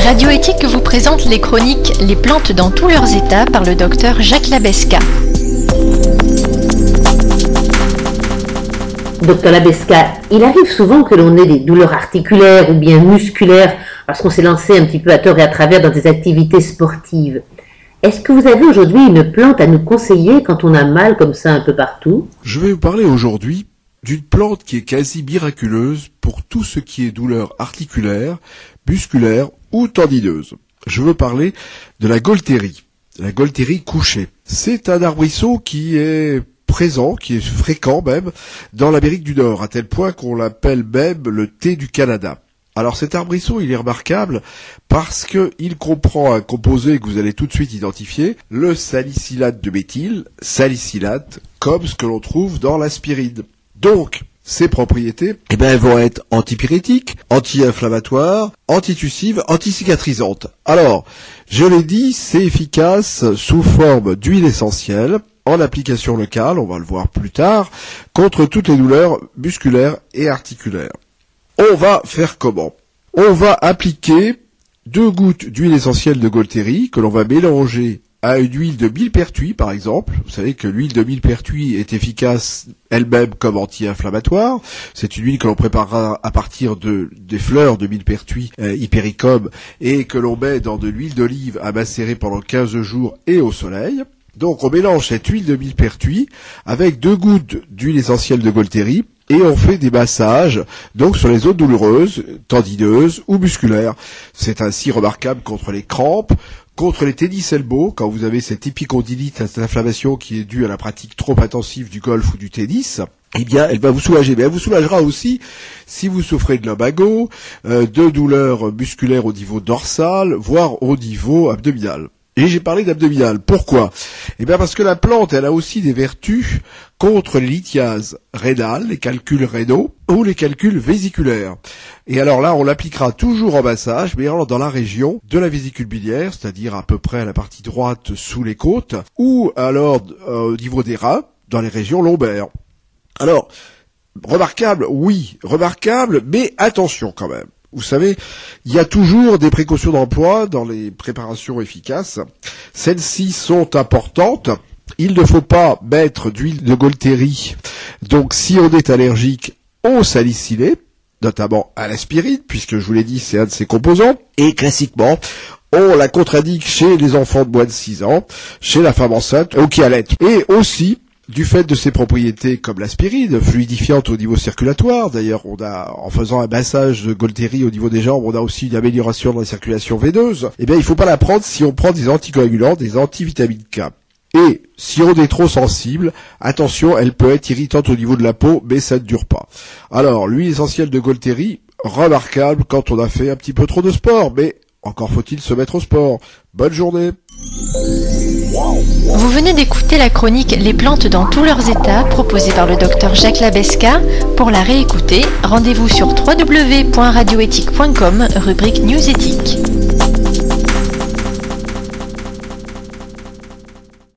Radio Éthique vous présente les chroniques Les plantes dans tous leurs états par le docteur Jacques Labesca. Docteur Labesca, il arrive souvent que l'on ait des douleurs articulaires ou bien musculaires parce qu'on s'est lancé un petit peu à tort et à travers dans des activités sportives. Est-ce que vous avez aujourd'hui une plante à nous conseiller quand on a mal comme ça un peu partout? Je vais vous parler aujourd'hui d'une plante qui est quasi miraculeuse pour tout ce qui est douleur articulaire, musculaire ou tendineuse. Je veux parler de la Gualtérie couchée. C'est un arbrisseau qui est présent, qui est fréquent même, dans l'Amérique du Nord, à tel point qu'on l'appelle même le thé du Canada. Alors cet arbrisseau, il est remarquable parce qu'il comprend un composé que vous allez tout de suite identifier, le salicylate de méthyle, salicylate, comme ce que l'on trouve dans l'aspirine. Donc, ces propriétés, vont être antipyrétiques, anti-inflammatoires, antitussives, anticicatrisantes. Alors, je l'ai dit, c'est efficace sous forme d'huile essentielle, en application locale, on va le voir plus tard, contre toutes les douleurs musculaires et articulaires. On va faire comment? On va appliquer 2 gouttes d'huile essentielle de Gualtérie que l'on va mélanger à une huile de millepertuis par exemple. Vous savez que l'huile de millepertuis est efficace elle-même comme anti-inflammatoire. C'est une huile que l'on préparera à partir des fleurs de millepertuis Hypericum et que l'on met dans de l'huile d'olive à macérer pendant 15 jours et au soleil. Donc on mélange cette huile de millepertuis avec 2 gouttes d'huile essentielle de Gualtérie et on fait des massages donc sur les zones douloureuses, tendineuses ou musculaires. C'est ainsi remarquable contre les crampes, contre les tennis elbow, quand vous avez cette épicondylite, cette inflammation qui est due à la pratique trop intensive du golf ou du tennis. Elle va vous soulager. Mais elle vous soulagera aussi si vous souffrez de lumbago, de douleurs musculaires au niveau dorsal, voire au niveau abdominal. Et j'ai parlé d'abdominal. Pourquoi? Parce que la plante, elle a aussi des vertus contre les lithiases rénales, les calculs rénaux ou les calculs vésiculaires. Et alors là, on l'appliquera toujours en massage, mais alors dans la région de la vésicule biliaire, c'est-à-dire à peu près à la partie droite sous les côtes, ou alors au niveau des reins, dans les régions lombaires. Alors, remarquable, oui, remarquable, mais attention quand même. Vous savez, il y a toujours des précautions d'emploi dans les préparations efficaces. Celles-ci sont importantes. Il ne faut pas mettre d'huile de Gualtérie. Donc, si on est allergique au salicylé, notamment à l'aspirine, puisque je vous l'ai dit, c'est un de ses composants. Et classiquement, on la contre-indique chez les enfants de moins de 6 ans, chez la femme enceinte ou qui allait. Et aussi, du fait de ses propriétés comme l'aspirine, fluidifiante au niveau circulatoire, d'ailleurs on a, en faisant un massage de Gualtérie au niveau des jambes, on a aussi une amélioration de la circulation veineuse, il faut pas la prendre si on prend des anticoagulants, des antivitamines K. Et si on est trop sensible, attention, elle peut être irritante au niveau de la peau, mais ça ne dure pas. Alors, l'huile essentielle de Gualtérie, remarquable quand on a fait un petit peu trop de sport, mais encore faut-il se mettre au sport. Bonne journée. Vous venez d'écouter la chronique Les plantes dans tous leurs états proposée par le docteur Jacques Labesca. Pour la réécouter, rendez-vous sur www.radioethique.com, rubrique News Éthique.